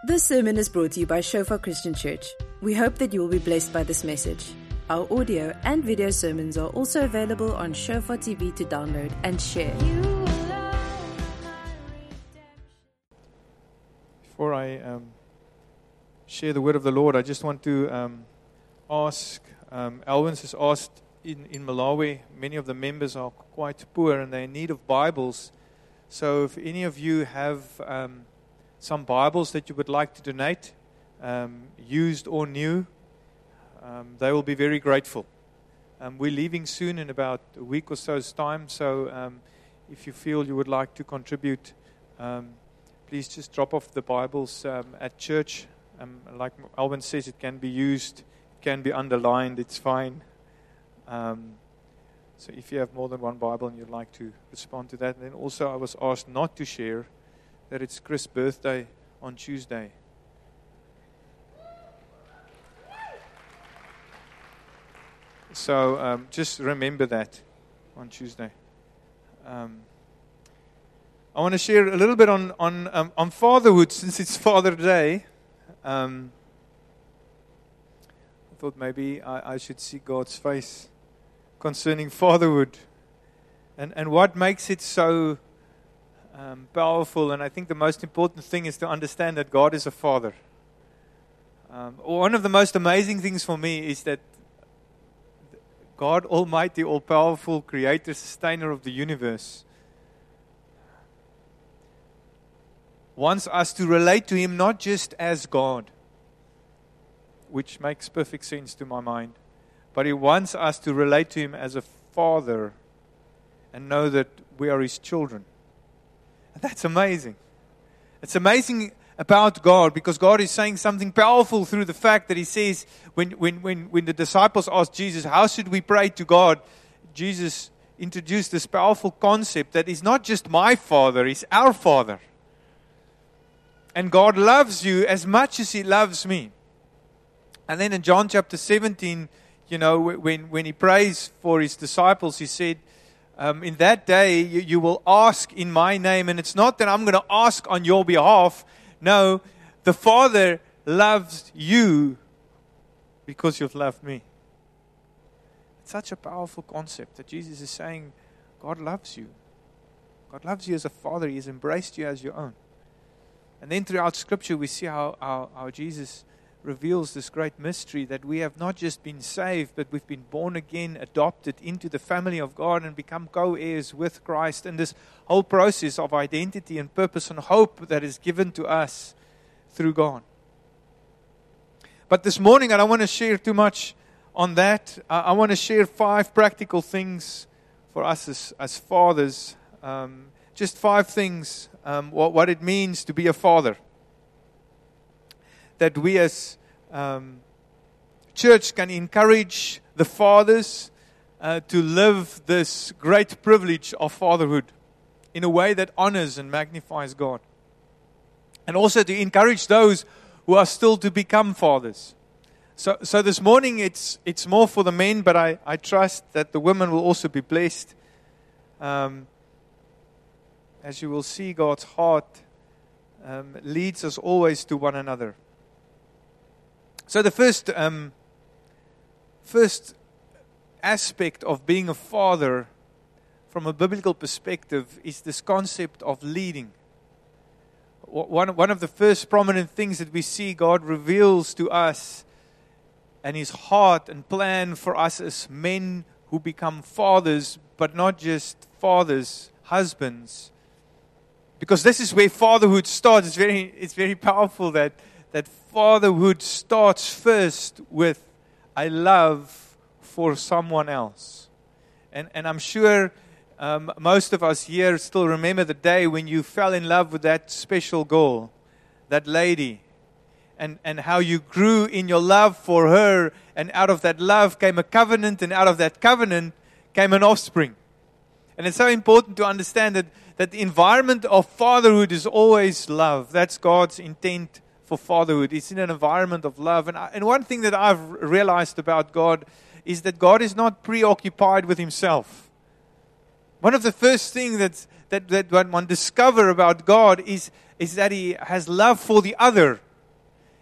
This sermon is brought to you by Shofar Christian Church. We hope that you will be blessed by this message. Our audio and video sermons are also available on Shofar TV to download and share. Before I share the word of the Lord, I just want to ask, Elwins has asked in Malawi, many of the members are quite poor and they're in need of Bibles. So if any of you have some Bibles that you would like to donate, used or new, they will be very grateful. We're leaving soon in about a week or so's time, so if you feel you would like to contribute, please just drop off the Bibles at church. Like Alvin says, it can be used, it can be underlined, it's fine. So if you have more than one Bible and you'd like to respond to that. And then also I was asked not to share that it's Chris' birthday on Tuesday. So just remember that on Tuesday. I want to share a little bit on fatherhood since it's Father Day. I thought maybe I should see God's face concerning fatherhood and what makes it so powerful. And I think the most important thing is to understand that God is a father. One of the most amazing things for me is that God Almighty, all-powerful, creator, sustainer of the universe, wants us to relate to Him not just as God, which makes perfect sense to my mind, but He wants us to relate to Him as a Father and know that we are His children. And that's amazing. It's amazing about God because God is saying something powerful through the fact that He says, when the disciples asked Jesus, how should we pray to God? Jesus introduced this powerful concept that He's not just my Father, He's our Father. And God loves you as much as He loves me. And then in John chapter 17, you know, when He prays for His disciples, He said, in that day you will ask in my name. And it's not that I'm going to ask on your behalf. No, the Father loves you because you've loved me. It's such a powerful concept that Jesus is saying, God loves you. God loves you as a Father. He has embraced you as your own. And then throughout Scripture we see how Jesus reveals this great mystery that we have not just been saved, but we've been born again, adopted into the family of God and become co-heirs with Christ. And this whole process of identity and purpose and hope that is given to us through God. But this morning I don't want to share too much on that. I want to share 5 practical things for us as fathers. Just 5 things, what it means to be a father. That we as church can encourage the fathers to live this great privilege of fatherhood in a way that honors and magnifies God. And also to encourage those who are still to become fathers. So this morning it's more for the men, but I trust that the women will also be blessed. As you will see, God's heart leads us always to one another. So the first aspect of being a father from a biblical perspective is this concept of leading. One of the first prominent things that we see God reveals to us and His heart and plan for us as men who become fathers, but not just fathers, husbands. Because this is where fatherhood starts. It's very powerful that fatherhood starts first with a love for someone else. And I'm sure most of us here still remember the day when you fell in love with that special girl, that lady, and how you grew in your love for her, and out of that love came a covenant, and out of that covenant came an offspring. And it's so important to understand that the environment of fatherhood is always love. That's God's intent for fatherhood. It's in an environment of love. And one thing that I've realized about God is that God is not preoccupied with Himself. One of the first things that one discover about God is that He has love for the other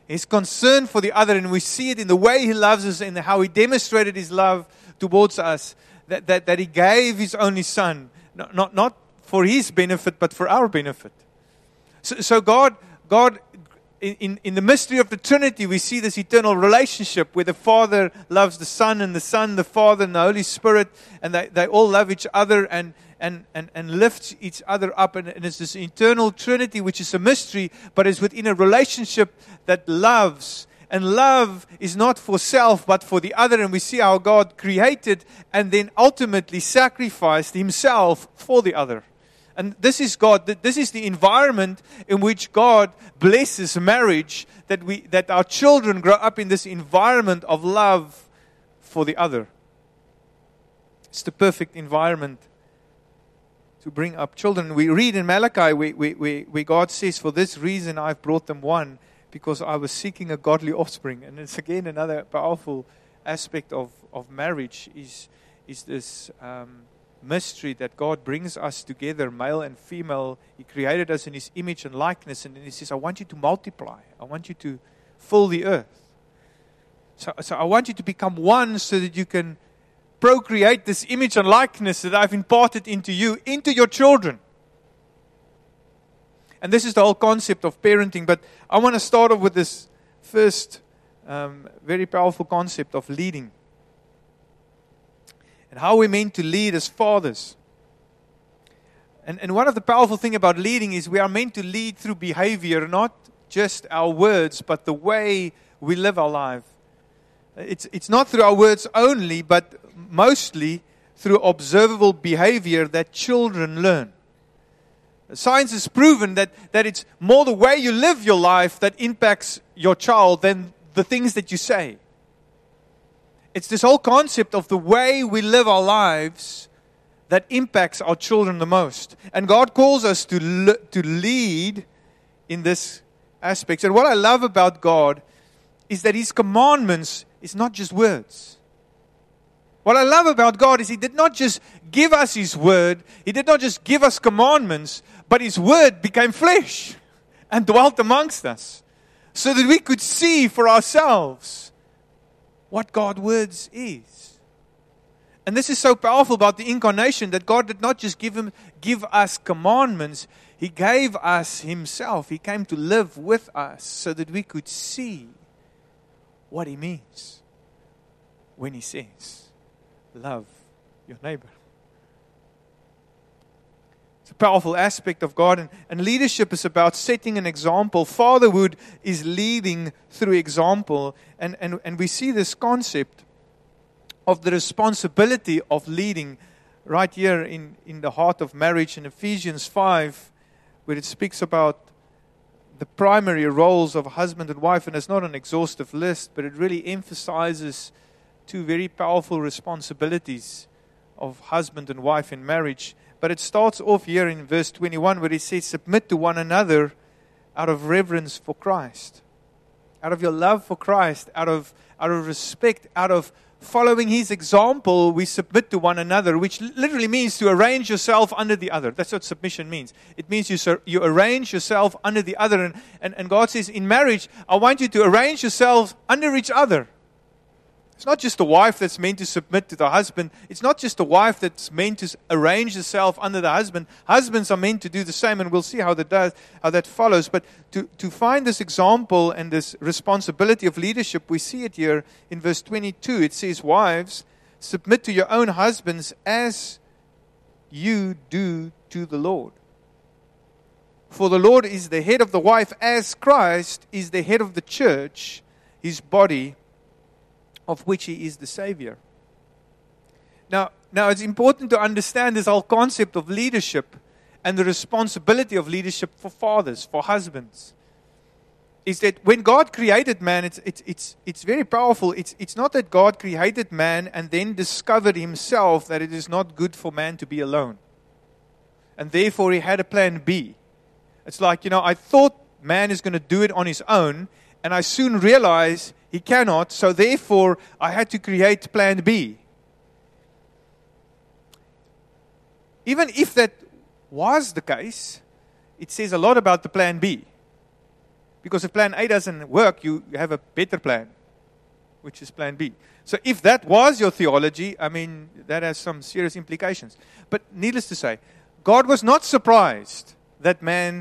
His concern for the other, and we see it in the way He loves us and how He demonstrated His love towards us, that He gave His only Son, not for His benefit, but for our benefit. So God, in the mystery of the Trinity, we see this eternal relationship where the Father loves the Son, and the Son, the Father, and the Holy Spirit, and they all love each other and lift each other up. And it's this eternal Trinity, which is a mystery, but is within a relationship that loves. And love is not for self, but for the other. And we see how God created and then ultimately sacrificed Himself for the other. And this is God. This is the environment in which God blesses marriage, that our children grow up in this environment of love for the other. It's the perfect environment to bring up children. We read in Malachi where God says, "For this reason I've brought them one, because I was seeking a godly offspring." And it's again another powerful aspect of marriage is this mystery that God brings us together, male and female. He created us in His image and likeness, and then He says, "I want you to multiply. I want you to fill the earth. So I want you to become one so that you can procreate this image and likeness that I've imparted into you, into your children." And this is the whole concept of parenting. But I want to start off with this first very powerful concept of leading. And how we're meant to lead as fathers. And one of the powerful things about leading is we are meant to lead through behavior, not just our words, but the way we live our life. It's not through our words only, but mostly through observable behavior that children learn. Science has proven that it's more the way you live your life that impacts your child than the things that you say. It's this whole concept of the way we live our lives that impacts our children the most. And God calls us to lead in this aspect. And what I love about God is that His commandments is not just words. What I love about God is He did not just give us His word. He did not just give us commandments, but His word became flesh and dwelt amongst us so that we could see for ourselves what God's words is. And this is so powerful about the incarnation, that God did not just give us commandments. He gave us Himself. He came to live with us so that we could see what He means when He says, "Love your neighbor." It's a powerful aspect of God. And leadership is about setting an example. Fatherhood is leading through example. And we see this concept of the responsibility of leading right here in the heart of marriage in Ephesians 5, where it speaks about the primary roles of husband and wife. And it's not an exhaustive list, but it really emphasizes two very powerful responsibilities of husband and wife in marriage. But it starts off here in verse 21 where He says, "Submit to one another out of reverence for Christ." Out of your love for Christ, out of respect, out of following His example, we submit to one another, which literally means to arrange yourself under the other. That's what submission means. It means you arrange yourself under the other. And God says, in marriage, I want you to arrange yourselves under each other. It's not just the wife that's meant to submit to the husband. It's not just the wife that's meant to arrange herself under the husband. Husbands are meant to do the same, and we'll see how that follows. But to find this example and this responsibility of leadership, we see it here in verse 22. It says, "Wives, submit to your own husbands as you do to the Lord. For the Lord is the head of the wife, as Christ is the head of the church, His body, of which He is the Savior." Now it's important to understand this whole concept of leadership and the responsibility of leadership for fathers, for husbands. Is that when God created man, it's very powerful. It's not that God created man and then discovered Himself that it is not good for man to be alone. And therefore He had a plan B. It's like, I thought man is going to do it on his own, and I soon realized he cannot, so therefore I had to create plan B. Even if that was the case, it says a lot about the plan B. Because if plan A doesn't work, you have a better plan, which is plan B. So if that was your theology, that has some serious implications. But needless to say, God was not surprised that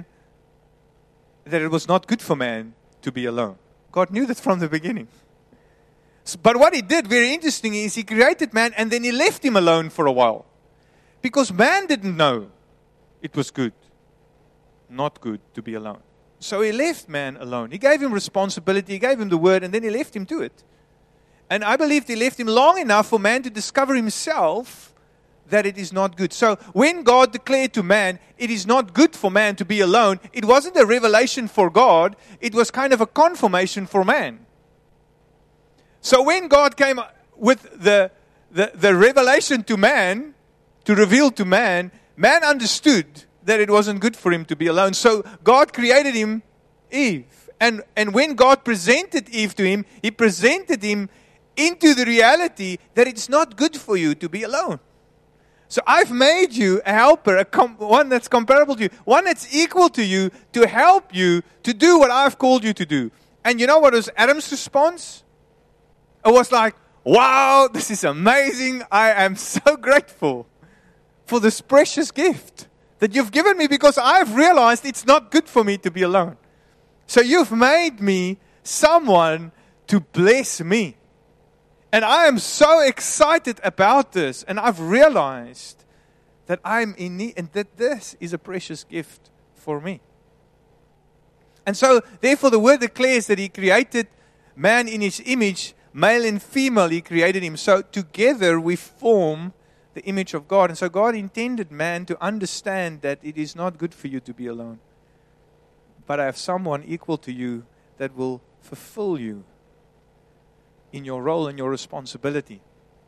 it was not good for man to be alone. God knew that from the beginning. But what He did, very interesting, is He created man and then He left him alone for a while. Because man didn't know it was good, not good to be alone. So He left man alone. He gave him responsibility, He gave him the word, and then He left him to it. And I believe He left him long enough for man to discover himself that it is not good. So when God declared to man, it is not good for man to be alone, it wasn't a revelation for God, it was kind of a confirmation for man. So when God came with the revelation to man, to reveal to man, man understood that it wasn't good for him to be alone. So God created him Eve. And when God presented Eve to him, He presented him into the reality that it's not good for you to be alone. So I've made you a helper, one that's comparable to you, one that's equal to you, to help you to do what I've called you to do. And you know what was Adam's response? It was like, wow, this is amazing. I am so grateful for this precious gift that you've given me, because I've realized it's not good for me to be alone. So you've made me someone to bless me. And I am so excited about this. And I've realized that I'm in need and that this is a precious gift for me. And so, therefore, the Word declares that He created man in His image, male and female, He created him. So together we form the image of God. And so God intended man to understand that it is not good for you to be alone. But I have someone equal to you that will fulfill you in your role and your responsibility.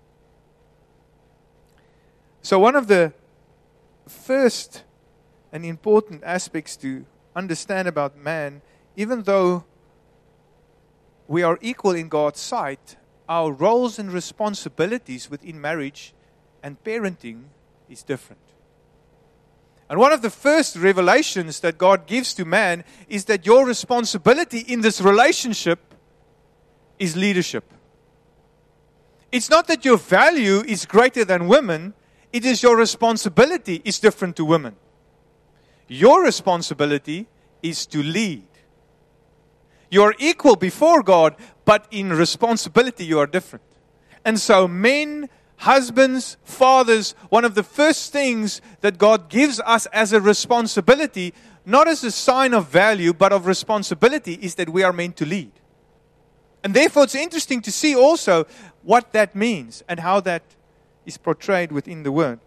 So one of the first and important aspects to understand about man, even though we are equal in God's sight, our roles and responsibilities within marriage and parenting is different. And one of the first revelations that God gives to man is that your responsibility in this relationship is leadership. It's not that your value is greater than women, it is your responsibility is different to women. Your responsibility is to lead. You are equal before God, but in responsibility you are different. And so men, husbands, fathers, one of the first things that God gives us as a responsibility, not as a sign of value, but of responsibility, is that we are meant to lead. And therefore it's interesting to see also what that means and how that is portrayed within the Word.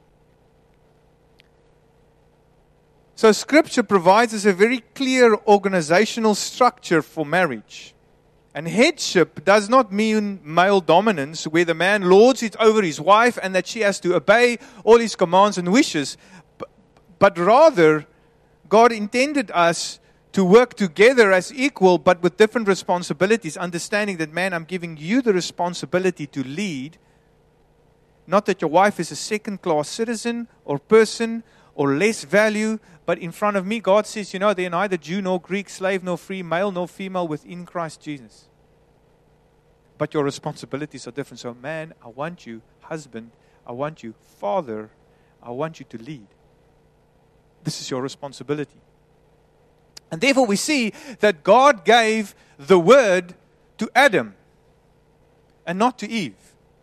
So Scripture provides us a very clear organizational structure for marriage. And headship does not mean male dominance, where the man lords it over his wife and that she has to obey all his commands and wishes. But rather, God intended us to work together as equal, but with different responsibilities, understanding that, man, I'm giving you the responsibility to lead. Not that your wife is a second-class citizen or person or less value, but in front of me, God says, they're neither Jew nor Greek, slave nor free, male nor female within Christ Jesus. But your responsibilities are different. So, man, I want you, husband, I want you, father, I want you to lead. This is your responsibility. And therefore we see that God gave the word to Adam and not to Eve.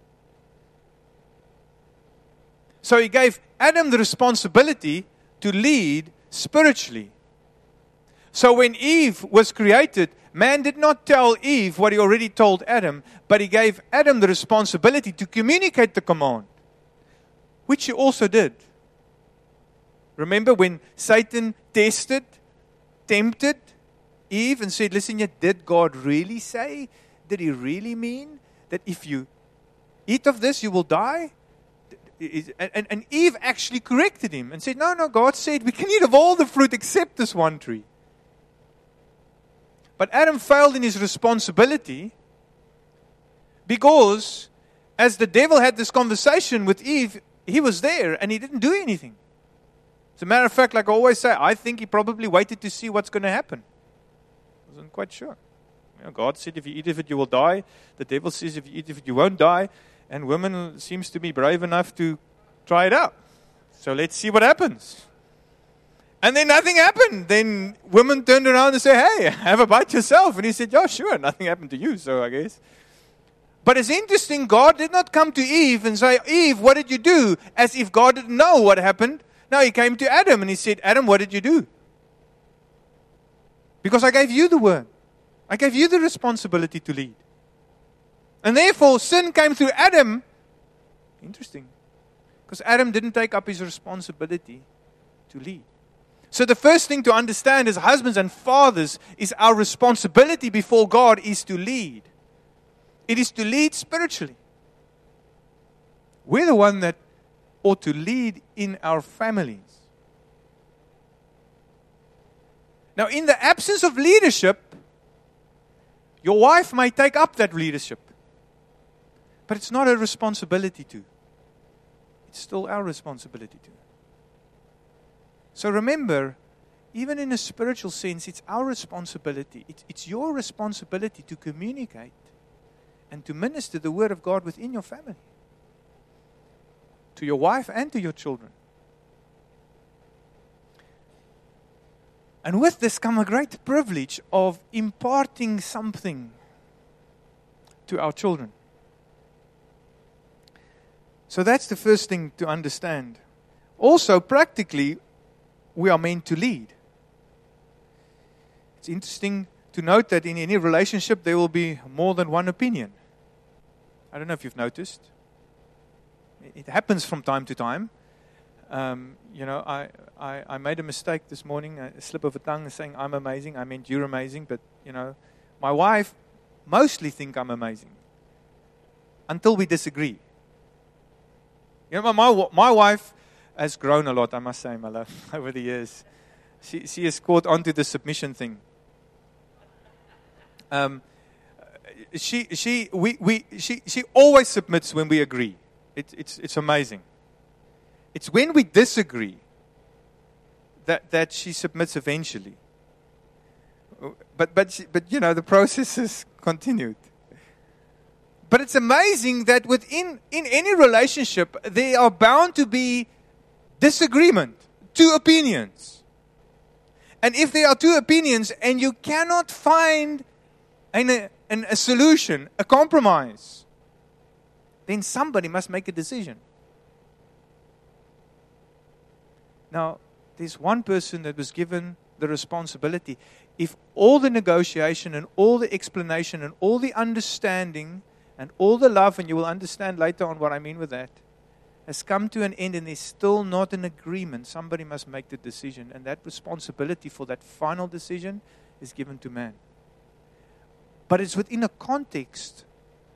So He gave Adam the responsibility to lead spiritually. So when Eve was created, man did not tell Eve what he already told Adam, but he gave Adam the responsibility to communicate the command, which he also did. Remember when Satan tempted Eve and said, listen, did God really say? Did He really mean that if you eat of this, you will die? And Eve actually corrected him and said, no, God said we can eat of all the fruit except this one tree. But Adam failed in his responsibility because as the devil had this conversation with Eve, he was there and he didn't do anything. As a matter of fact, like I always say, I think he probably waited to see what's going to happen. Wasn't quite sure. God said if you eat of it, you will die. The devil says if you eat of it, you won't die. And women seems to be brave enough to try it out. So let's see what happens. And then nothing happened. Then women turned around and said, hey, have a bite yourself. And he said, yeah, sure, nothing happened to you, so I guess. But it's interesting, God did not come to Eve and say, Eve, what did you do? As if God didn't know what happened. No, he came to Adam and he said, Adam, what did you do? Because I gave you the word. I gave you the responsibility to lead. And therefore, sin came through Adam. Interesting. Because Adam didn't take up his responsibility to lead. So the first thing to understand as husbands and fathers is our responsibility before God is to lead. It is to lead spiritually. We're the one that ought to lead in our families. Now, in the absence of leadership, your wife may take up that leadership. But it's not her responsibility to. It's still our responsibility to. So remember, even in a spiritual sense, it's our responsibility. It's your responsibility to communicate and to minister the word of God within your family. To your wife and to your children. And with this comes a great privilege of imparting something to our children. So that's the first thing to understand. Also, practically, we are meant to lead. It's interesting to note that in any relationship, there will be more than one opinion. I don't know if you've noticed. It happens from time to time. I made a mistake this morning, a slip of a tongue saying I'm amazing. I meant you're amazing. But, my wife mostly think I'm amazing. Until we disagree. My wife has grown a lot, I must say, my love, over the years. She has caught on to the submission thing. She always submits when we agree. It's amazing. It's when we disagree that she submits eventually. But the process is continued. But it's amazing that in any relationship, there are bound to be disagreement, two opinions. And if there are two opinions and you cannot find a solution, a compromise, then somebody must make a decision. Now, there's one person that was given the responsibility. If all the negotiation and all the explanation and all the understanding and all the love, and you will understand later on what I mean with that, has come to an end and there's still not an agreement, somebody must make the decision. And that responsibility for that final decision is given to man. But it's within a context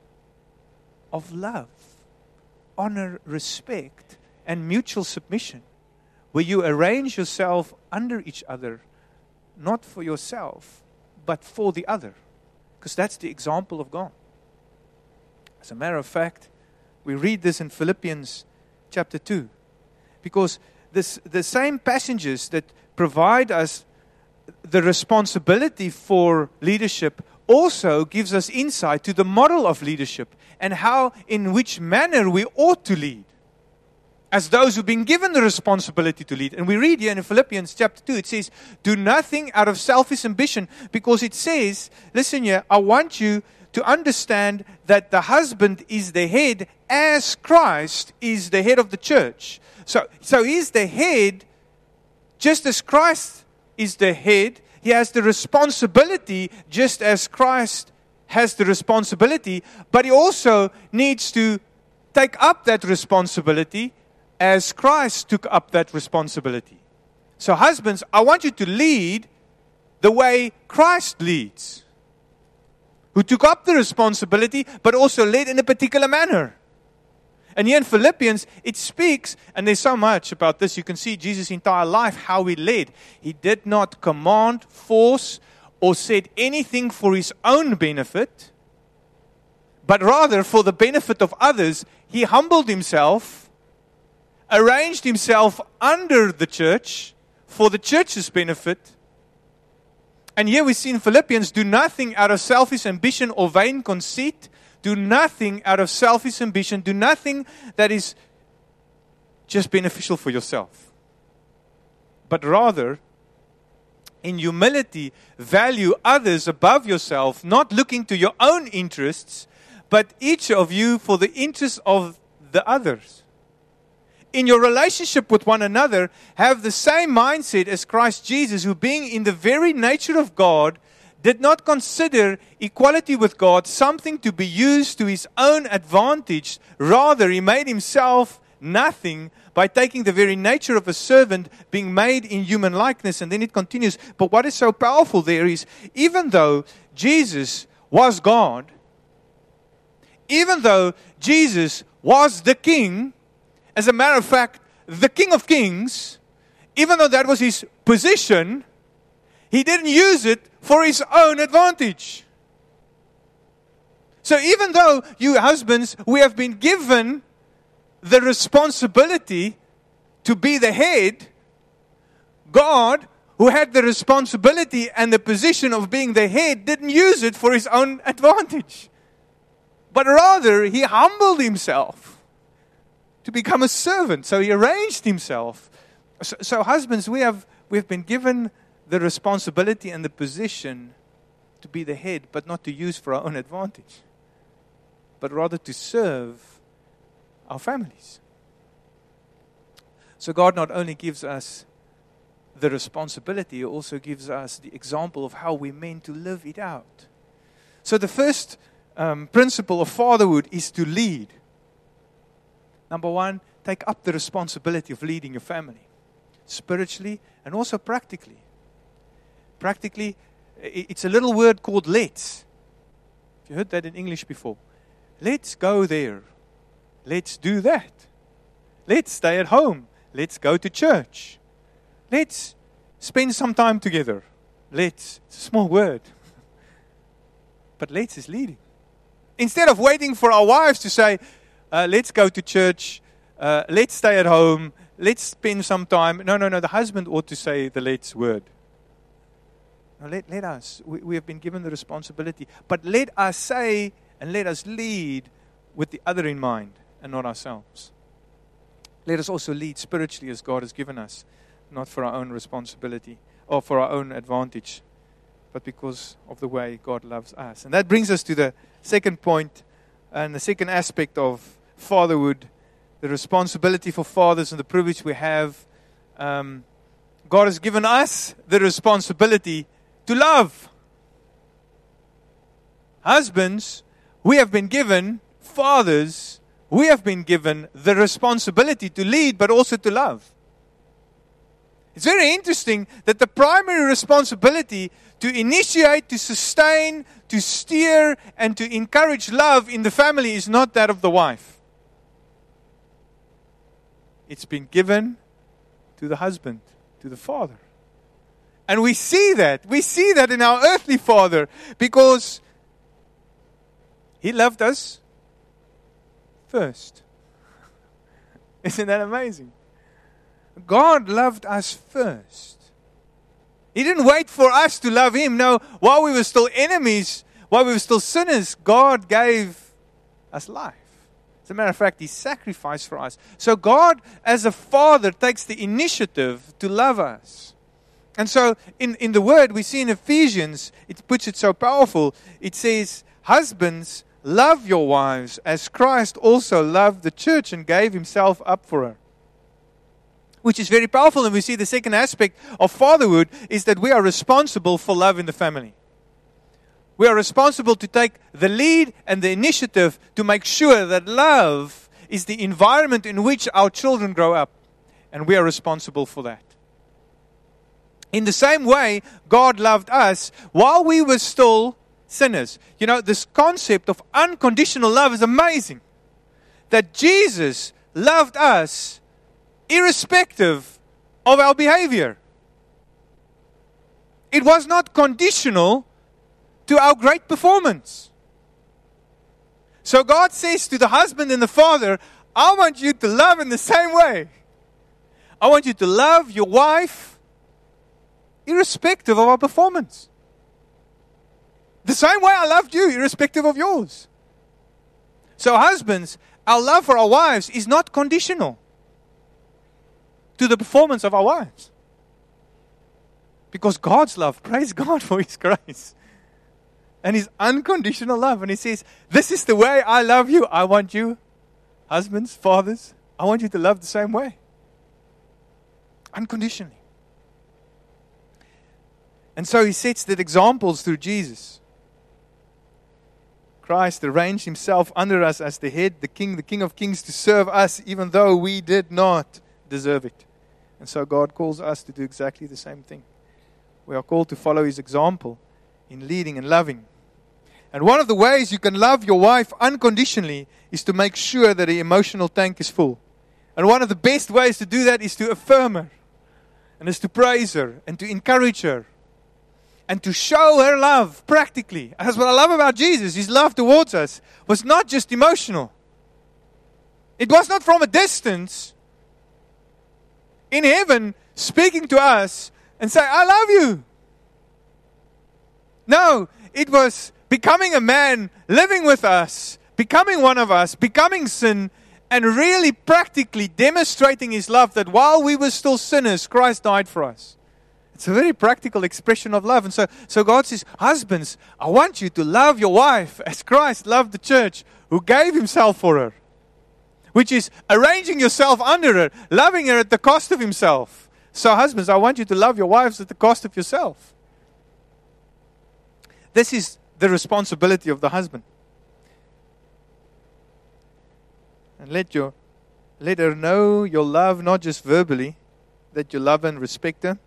of love, honor, respect, and mutual submission, where you arrange yourself under each other, not for yourself, but for the other. Because that's the example of God. As a matter of fact, we read this in Philippians chapter 2. Because the same passages that provide us the responsibility for leadership also gives us insight to the model of leadership and how, in which manner we ought to lead as those who've been given the responsibility to lead. And we read here in Philippians chapter 2, it says, do nothing out of selfish ambition, because it says, listen here, I want you to understand that the husband is the head as Christ is the head of the church. So he's the head, just as Christ is the head. He has the responsibility just as Christ has the responsibility, but he also needs to take up that responsibility as Christ took up that responsibility. So husbands, I want you to lead the way Christ leads, who took up the responsibility, but also led in a particular manner. And here in Philippians, it speaks, and there's so much about this. You can see Jesus' entire life, how he led. He did not command, force, or said anything for his own benefit, but rather for the benefit of others. He humbled himself, arranged himself under the church for the church's benefit, And here we see in Philippians, do nothing out of selfish ambition or vain conceit. Do nothing out of selfish ambition. Do nothing that is just beneficial for yourself. But rather, in humility, value others above yourself, not looking to your own interests, but each of you for the interests of the others. In your relationship with one another, have the same mindset as Christ Jesus, who being in the very nature of God, did not consider equality with God something to be used to his own advantage. Rather, he made himself nothing by taking the very nature of a servant, being made in human likeness. And then it continues. But what is so powerful there is, even though Jesus was God, even though Jesus was the King, as a matter of fact, the King of Kings, even though that was his position, he didn't use it for his own advantage. So even though you husbands, we have been given the responsibility to be the head, God, who had the responsibility and the position of being the head, didn't use it for his own advantage. But rather, he humbled himself to become a servant. So he arranged himself. So husbands, we've been given the responsibility and the position to be the head, but not to use for our own advantage, but rather to serve our families. So God not only gives us the responsibility, He also gives us the example of how we're meant to live it out. So the first principle of fatherhood is to lead. Number one, take up the responsibility of leading your family, spiritually and also practically. Practically, it's a little word called let's. Have you heard that in English before? Let's go there. Let's do that. Let's stay at home. Let's go to church. Let's spend some time together. Let's. It's a small word. But let's is leading. Instead of waiting for our wives to say, let's go to church, let's stay at home, let's spend some time. No. The husband ought to say the let's word. No, let us. We have been given the responsibility. But let us say and let us lead with the other in mind and not ourselves. Let us also lead spiritually as God has given us, not for our own responsibility or for our own advantage, but because of the way God loves us. And that brings us to the second point and the second aspect of fatherhood, the responsibility for fathers and the privilege we have. God has given us the responsibility to love. Husbands, we have been given, fathers, we have been given the responsibility to lead, but also to love. It's very interesting that the primary responsibility to initiate, to sustain, to steer, and to encourage love in the family is not that of the wife. It's been given to the husband, to the father. And we see that. We see that in our earthly father because he loved us first. Isn't that amazing? God loved us first. He didn't wait for us to love Him. No, while we were still enemies, while we were still sinners, God gave us life. As a matter of fact, He sacrificed for us. So God, as a father, takes the initiative to love us. And so in the word we see in Ephesians, it puts it so powerful. It says, husbands, love your wives as Christ also loved the church and gave Himself up for her. Which is very powerful. And we see the second aspect of fatherhood is that we are responsible for love in the family. We are responsible to take the lead and the initiative to make sure that love is the environment in which our children grow up. And we are responsible for that. In the same way, God loved us while we were still sinners. You know, this concept of unconditional love is amazing. That Jesus loved us irrespective of our behavior. It was not conditional to our great performance. So God says to the husband and the father, I want you to love in the same way. I want you to love your wife irrespective of our performance. The same way I loved you, irrespective of yours. So husbands, our love for our wives is not conditional to the performance of our wives. Because God's love, praise God for His grace. And His unconditional love. And He says, this is the way I love you. I want you, husbands, fathers, I want you to love the same way. Unconditionally. And so He sets the examples through Jesus. Christ arranged Himself under us as the head, the King of Kings, to serve us even though we did not deserve it. And so God calls us to do exactly the same thing. We are called to follow His example in leading and loving. And one of the ways you can love your wife unconditionally is to make sure that the emotional tank is full. And one of the best ways to do that is to affirm her. And is to praise her and to encourage her. And to show her love practically. That's what I love about Jesus. His love towards us was not just emotional. It was not from a distance in heaven speaking to us and say, I love you. No, it was becoming a man, living with us, becoming one of us, becoming sin, and really practically demonstrating His love that while we were still sinners, Christ died for us. It's a very practical expression of love. And so God says, husbands, I want you to love your wife as Christ loved the church, who gave Himself for her. Which is arranging yourself under her, loving her at the cost of Himself. So husbands, I want you to love your wives at the cost of yourself. This is the responsibility of the husband. And let her know your love, not just verbally, that you love and respect her,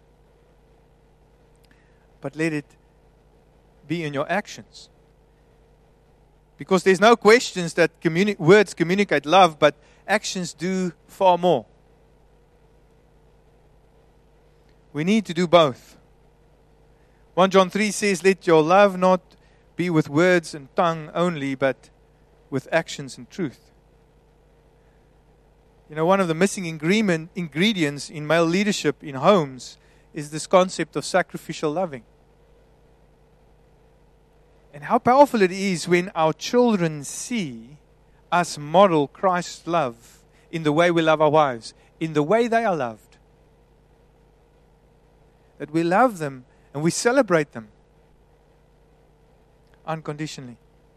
but let it be in your actions. Because there's no questions that words communicate love, but actions do far more. We need to do both. 1 John 3 says, let your love not be with words and tongue only, but with actions and truth. You know, one of the missing ingredients in male leadership in homes is this concept of sacrificial loving. And how powerful it is when our children see us model Christ's love in the way we love our wives, in the way they are loved. That we love them and we celebrate them unconditionally.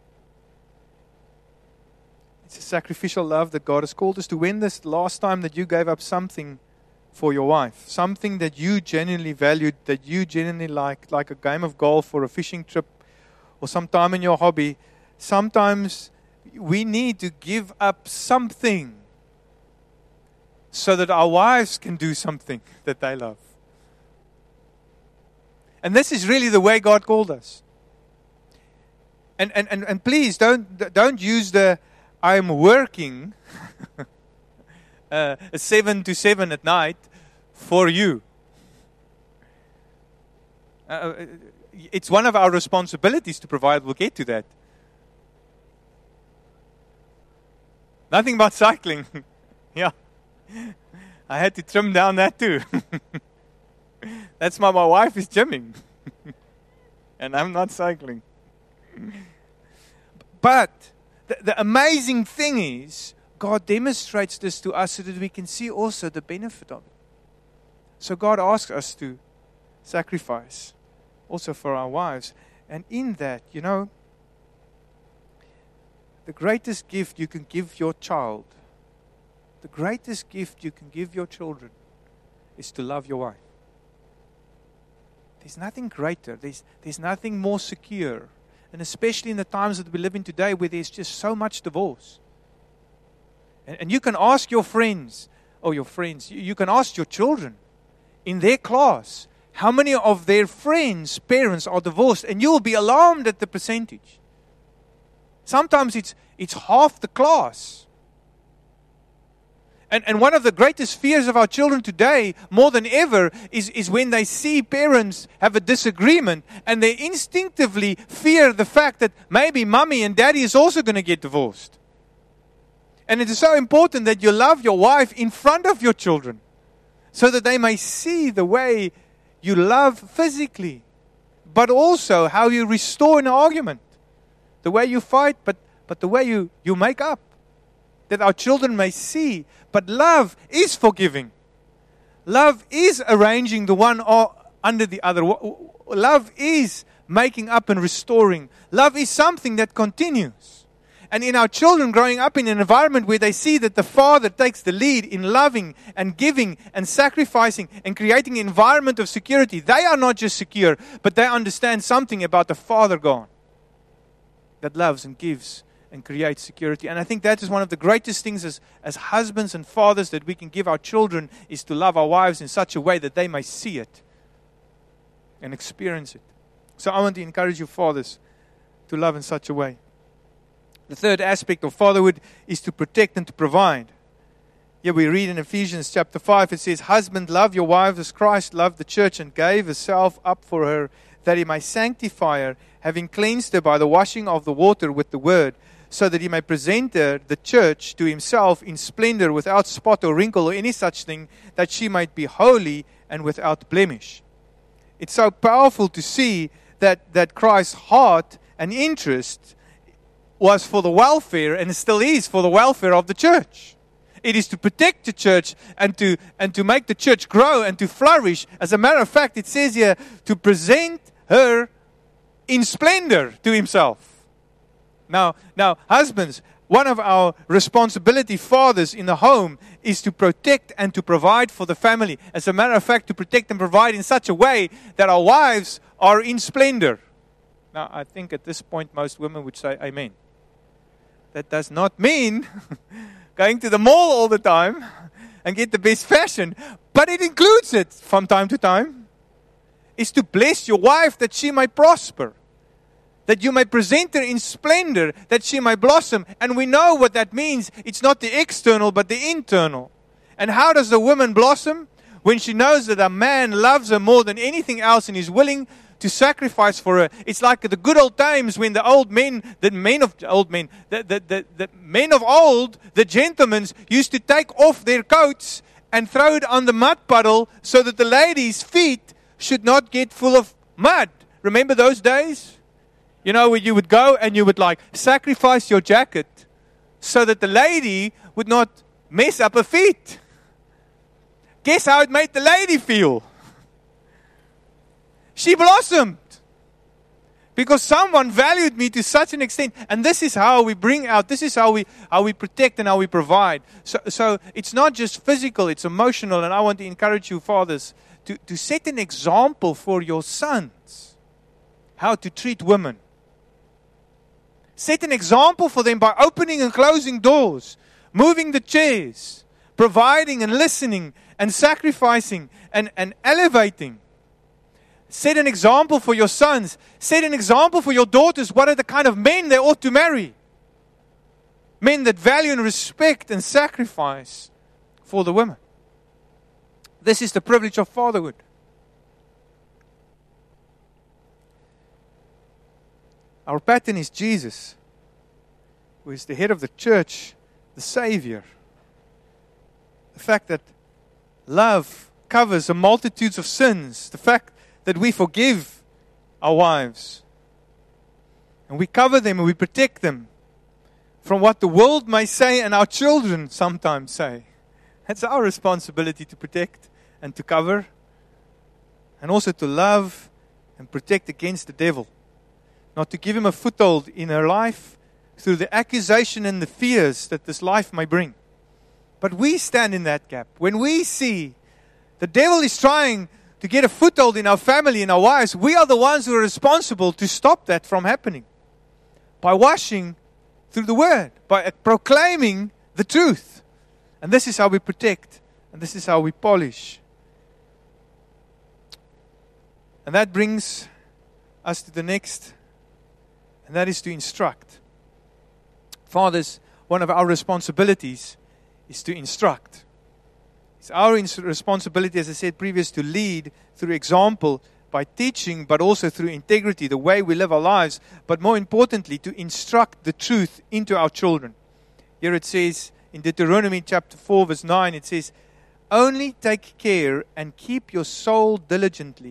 It's a sacrificial love that God has called us to. When this the last time that you gave up something for your wife, something that you genuinely valued, that you genuinely liked, like a game of golf or a fishing trip, or some time in your hobby? Sometimes we need to give up something so that our wives can do something that they love. And this is really the way God called us. And please don't use the I'm working 7 to 7 at night for you. It's one of our responsibilities to provide. We'll get to that. Nothing about cycling. Yeah. I had to trim down that too. That's why my wife is gymming. And I'm not cycling. But the amazing thing is, God demonstrates this to us so that we can see also the benefit of it. So God asks us to sacrifice also for our wives. And in that, you know, the greatest gift you can give your child, the greatest gift you can give your children is to love your wife. There's nothing greater. There's nothing more secure. And especially in the times that we live in today where there's just so much divorce. And you can ask your friends, you can ask your children in their class, how many of their friends' parents are divorced, and you'll be alarmed at the percentage. Sometimes it's half the class. And one of the greatest fears of our children today, more than ever, is when they see parents have a disagreement and they instinctively fear the fact that maybe mommy and daddy is also going to get divorced. And it is so important that you love your wife in front of your children so that they may see the way you love physically, but also how you restore an argument. The way you fight, but the way you make up. That our children may see. But love is forgiving. Love is arranging the one under the other. Love is making up and restoring. Love is something that continues. And in our children growing up in an environment where they see that the father takes the lead in loving and giving and sacrificing and creating an environment of security, they are not just secure, but they understand something about the Father God that loves and gives and creates security. And I think that is one of the greatest things as husbands and fathers that we can give our children, is to love our wives in such a way that they may see it and experience it. So I want to encourage you, fathers, to love in such a way. The third aspect of fatherhood is to protect and to provide. Here we read in Ephesians chapter 5, it says, "Husband, love your wives as Christ loved the church and gave himself up for her, that he may sanctify her, having cleansed her by the washing of the water with the word, so that he may present her, the church, to himself in splendor, without spot or wrinkle or any such thing, that she might be holy and without blemish." It's so powerful to see that Christ's heart and interest was for the welfare, and still is for the welfare of the church. It is to protect the church and to make the church grow and to flourish. As a matter of fact, it says here to present her in splendor to himself. Now, husbands, one of our responsibility, fathers in the home, is to protect and to provide for the family. As a matter of fact, to protect and provide in such a way that our wives are in splendor. Now, I think at this point most women would say amen. That does not mean going to the mall all the time and get the best fashion, but it includes it from time to time. Is to bless your wife that she may prosper, that you may present her in splendor, that she may blossom. And we know what that means. It's not the external, but the internal. And how does the woman blossom? When she knows that a man loves her more than anything else and is willing to sacrifice for her. It's like the good old times when the men of old, the gentlemen, used to take off their coats and throw it on the mud puddle so that the ladies' feet should not get full of mud. Remember those days? You know, where you would go and you would sacrifice your jacket so that the lady would not mess up her feet. Guess how it made the lady feel? She blossomed. Because someone valued me to such an extent. And this is how we bring out, this is how we protect and how we provide. So it's not just physical, it's emotional. And I want to encourage you, fathers, to set an example for your sons. How to treat women. Set an example for them by opening and closing doors. Moving the chairs. Providing and listening and sacrificing and elevating. Set an example for your sons. Set an example for your daughters. What are the kind of men they ought to marry? Men that value and respect and sacrifice for the women. This is the privilege of fatherhood. Our pattern is Jesus, who is the head of the church, the Savior. The fact that love covers a multitude of sins. The fact that we forgive our wives. And we cover them and we protect them from what the world may say and our children sometimes say. It's our responsibility to protect and to cover. And also to love and protect against the devil. Not to give him a foothold in her life through the accusation and the fears that this life may bring. But we stand in that gap. When we see the devil is trying to get a foothold in our family and our wives, we are the ones who are responsible to stop that from happening. By washing through the word. By proclaiming the truth. And this is how we protect. And this is how we polish. And that brings us to the next. And that is to instruct. Fathers, one of our responsibilities is to instruct. It's our responsibility, as I said previous, to lead through example by teaching, but also through integrity, the way we live our lives. But more importantly, to instruct the truth into our children. Here it says in Deuteronomy chapter 4 verse 9, it says, "Only take care and keep your soul diligently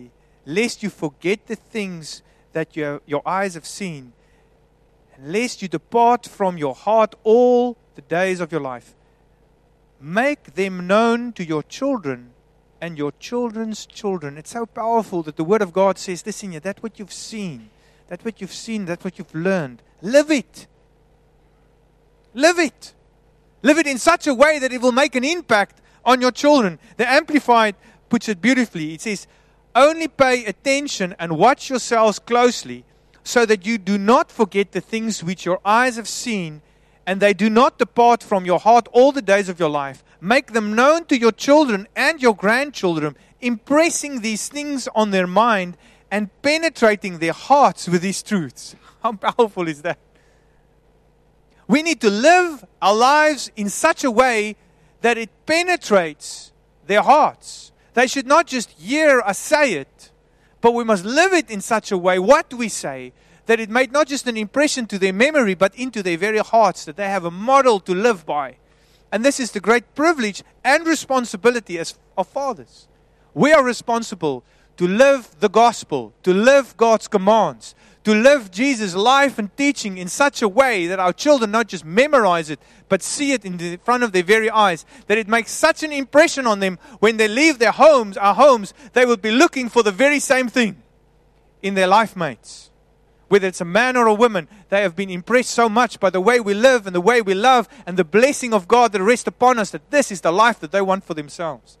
lest you forget the things that your eyes have seen, and lest you depart from your heart all the days of your life. Make them known to your children and your children's children. It's so powerful that the Word of God says, listen here, that's what you've seen. That's what you've seen. That's what you've learned. Live it. Live it. Live it in such a way that it will make an impact on your children. The Amplified puts it beautifully. It says, only pay attention and watch yourselves closely so that you do not forget the things which your eyes have seen, and they do not depart from your heart all the days of your life. Make them known to your children and your grandchildren, impressing these things on their mind and penetrating their hearts with these truths. How powerful is that? We need to live our lives in such a way that it penetrates their hearts. They should not just hear us say it, but we must live it in such a way, what we say, that it made not just an impression to their memory, but into their very hearts, that they have a model to live by. And this is the great privilege and responsibility as of fathers. We are responsible to live the gospel, to live God's commands, to live Jesus' life and teaching in such a way that our children not just memorize it, but see it in the front of their very eyes, that it makes such an impression on them when they leave their homes, our homes, they will be looking for the very same thing in their life mates. Whether it's a man or a woman, they have been impressed so much by the way we live and the way we love and the blessing of God that rests upon us, that this is the life that they want for themselves.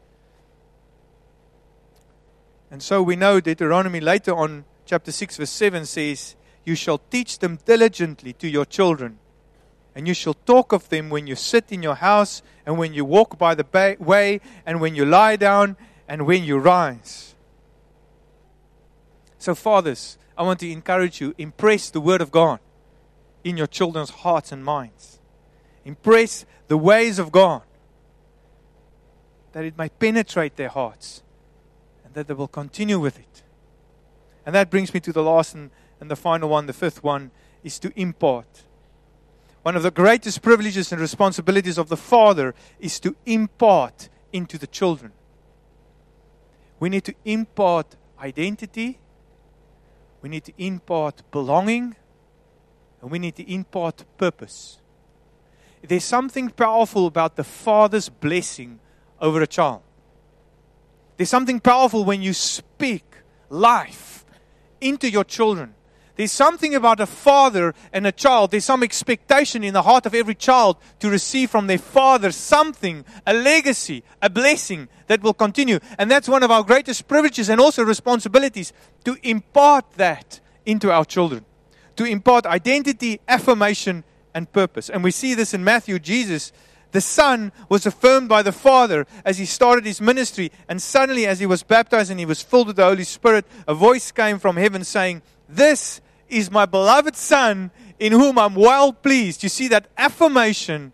And so we know Deuteronomy later on, chapter 6 verse 7 says, you shall teach them diligently to your children, and you shall talk of them when you sit in your house, and when you walk by the way, and when you lie down, and when you rise. So fathers, I want to encourage you, impress the Word of God in your children's hearts and minds. Impress the ways of God, that it may penetrate their hearts, and that they will continue with it. And that brings me to the last and the final one, the fifth one, is to impart. One of the greatest privileges and responsibilities of the father is to impart into the children. We need to impart identity, we need to impart belonging, and we need to impart purpose. There's something powerful about the father's blessing over a child. There's something powerful when you speak life into your children. There's something about a father and a child. There's some expectation in the heart of every child to receive from their father something, a legacy, a blessing that will continue. And that's one of our greatest privileges and also responsibilities, to impart that into our children. To impart identity, affirmation, and purpose. And we see this in Matthew. Jesus, the Son, was affirmed by the Father as He started His ministry. And suddenly, as He was baptized and He was filled with the Holy Spirit, a voice came from heaven saying, "This is my beloved Son, in whom I'm well pleased." You see that affirmation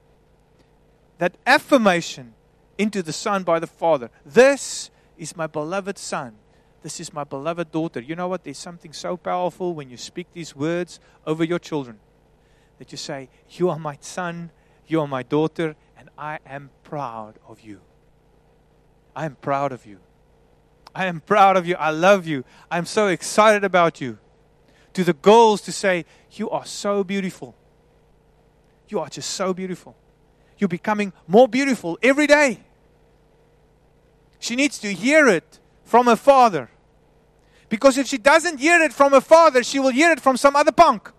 into the Son by the Father. This is my beloved Son. This is my beloved daughter. You know what? There's something so powerful when you speak these words over your children. That you say, you are my son, you are my daughter, and I am proud of you. I am proud of you. I am proud of you. I love you. I'm so excited about you. To the girls to say, you are so beautiful. You are just so beautiful. You're becoming more beautiful every day. She needs to hear it from her father. Because if she doesn't hear it from her father, she will hear it from some other punk.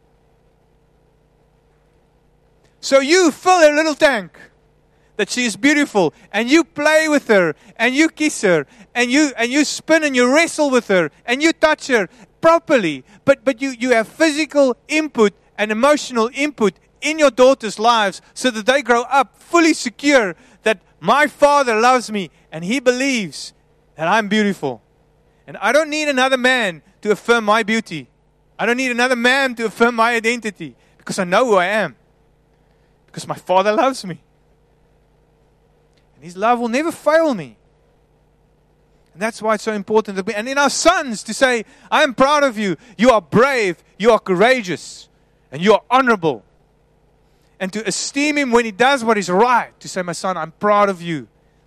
So you fill her little tank that she is beautiful, and you play with her, and you kiss her, and you spin and you wrestle with her, and you touch her properly. But you have physical input and emotional input in your daughter's lives so that they grow up fully secure that my father loves me and he believes that I'm beautiful. And I don't need another man to affirm my beauty. I don't need another man to affirm my identity, because I know who I am. Because my Father loves me. And His love will never fail me. And that's why it's so important that and in our sons to say, I am proud of you. You are brave. You are courageous. And you are honorable. And to esteem him when he does what is right. To say, my son, I'm proud of you.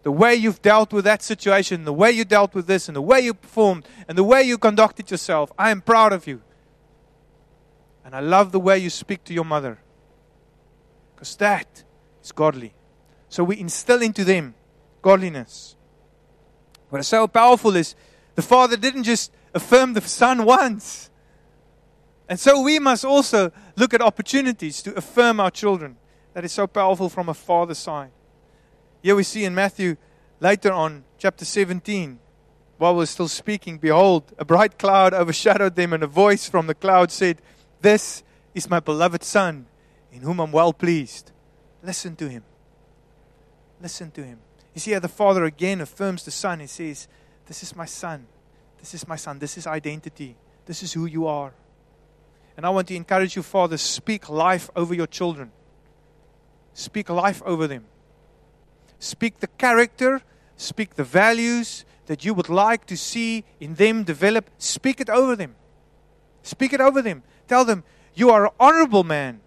the way you've dealt with that situation, the way you dealt with this, and the way you performed, and the way you conducted yourself. I am proud of you. And I love the way you speak to your mother. Because that is godly. So we instill into them godliness. What is so powerful is the father didn't just affirm the son once. And so we must also look at opportunities to affirm our children. That is so powerful from a father's side. Here we see in Matthew, later on, chapter 17, while we're still speaking, behold, a bright cloud overshadowed them, and a voice from the cloud said, "This is my beloved Son, in whom I'm well pleased. Listen to him." Listen to him. You see how the Father again affirms the Son. He says, "This is my Son. This is my Son. This is identity. This is who you are." And I want to encourage you, fathers, speak life over your children. Speak life over them. Speak the character, speak the values that you would like to see in them develop. Speak it over them. Speak it over them. Tell them, you are an honorable man.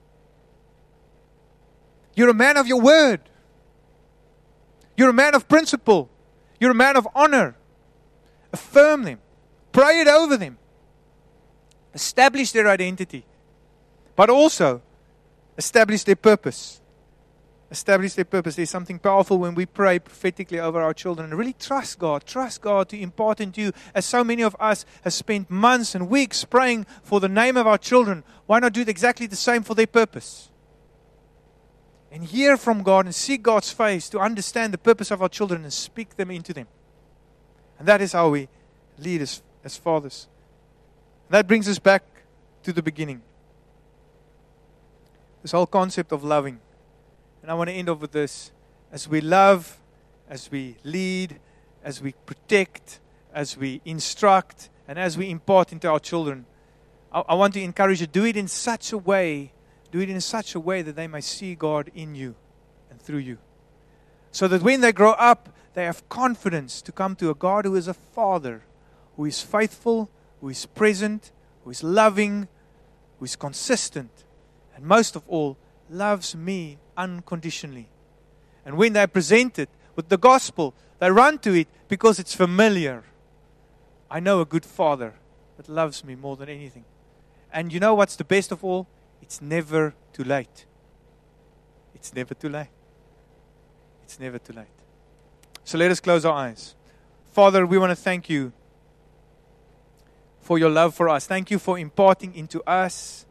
You're a man of your word. You're a man of principle. You're a man of honor. Affirm them. Pray it over them. Establish their identity. But also, establish their purpose. Establish their purpose. There's something powerful when we pray prophetically over our children and really trust God. Trust God to impart into you. As so many of us have spent months and weeks praying for the name of our children, why not do exactly the same for their purpose? And hear from God and seek God's face to understand the purpose of our children and speak them into them. And that is how we lead as fathers. And that brings us back to the beginning. This whole concept of loving. And I want to end off with this. As we love, as we lead, as we protect, as we instruct, and as we impart into our children, I want to encourage you, do it in such a way that they may see God in you and through you. So that when they grow up, they have confidence to come to a God who is a Father, who is faithful, who is present, who is loving, who is consistent, and most of all, loves me unconditionally. And when they are presented with the gospel, they run to it because it's familiar. I know a good Father that loves me more than anything. And you know what's the best of all? It's never too late. It's never too late. It's never too late. So let us close our eyes. Father, we want to thank you for your love for us. Thank you for imparting into us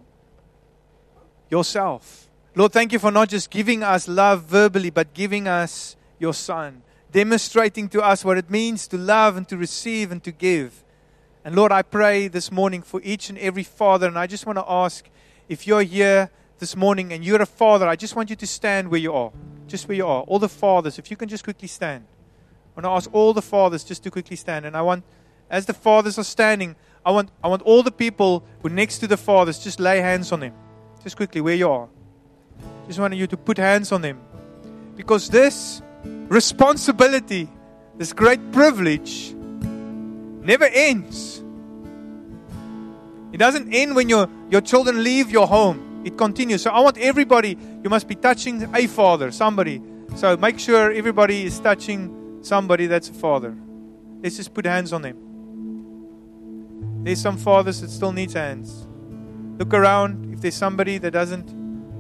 yourself. Lord, thank you for not just giving us love verbally, but giving us your Son, demonstrating to us what it means to love and to receive and to give. And Lord, I pray this morning for each and every father, and I just want to ask, if you're here this morning and you're a father, I just want you to stand where you are, just where you are. All the fathers, if you can just quickly stand. I want to ask all the fathers just to quickly stand. And I want, as the fathers are standing, I want all the people who are next to the fathers, just lay hands on them. Just quickly, where you are. Just want you to put hands on them. Because this responsibility, this great privilege, never ends. It doesn't end when your children leave your home. It continues. So I want everybody, you must be touching a father, somebody. So make sure everybody is touching somebody that's a father. Let's just put hands on them. There's some fathers that still need hands. Look around. If there's somebody that doesn't,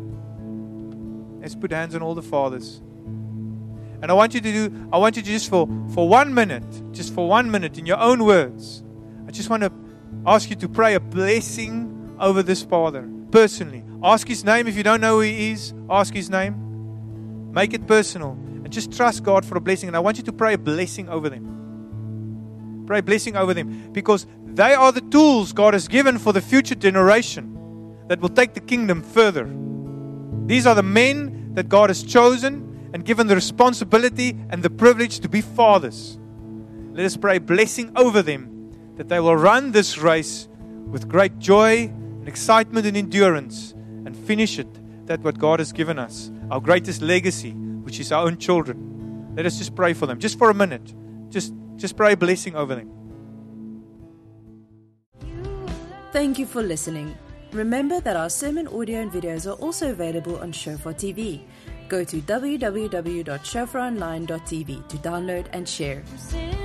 let's put hands on all the fathers. And I want you to just for 1 minute, just for 1 minute in your own words, I just want to ask you to pray a blessing over this father, personally. Ask his name. If you don't know who he is, ask his name. Make it personal. And just trust God for a blessing. And I want you to pray a blessing over them. Pray a blessing over them. Because they are the tools God has given for the future generation that will take the kingdom further. These are the men that God has chosen and given the responsibility and the privilege to be fathers. Let us pray a blessing over them, that they will run this race with great joy and excitement and endurance and finish it, that what God has given us, our greatest legacy, which is our own children. Let us just pray for them, just for a minute. Just pray a blessing over them. Thank you for listening. Remember that our sermon audio and videos are also available on Shofar TV. Go to www.shofaronline.tv to download and share.